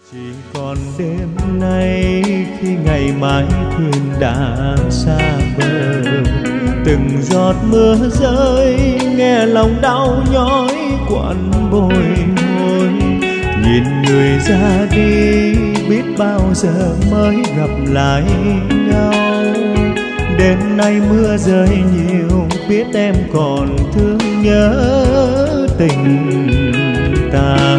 Chỉ còn đêm nay khi ngày mai thuyền đã xa bờ, từng giọt mưa rơi nghe lòng đau nhói quặn bồi hồi. Nhìn người ra đi biết bao giờ mới gặp lại nhau. Đêm nay mưa rơi nhiều biết em còn thương nhớ tình ta.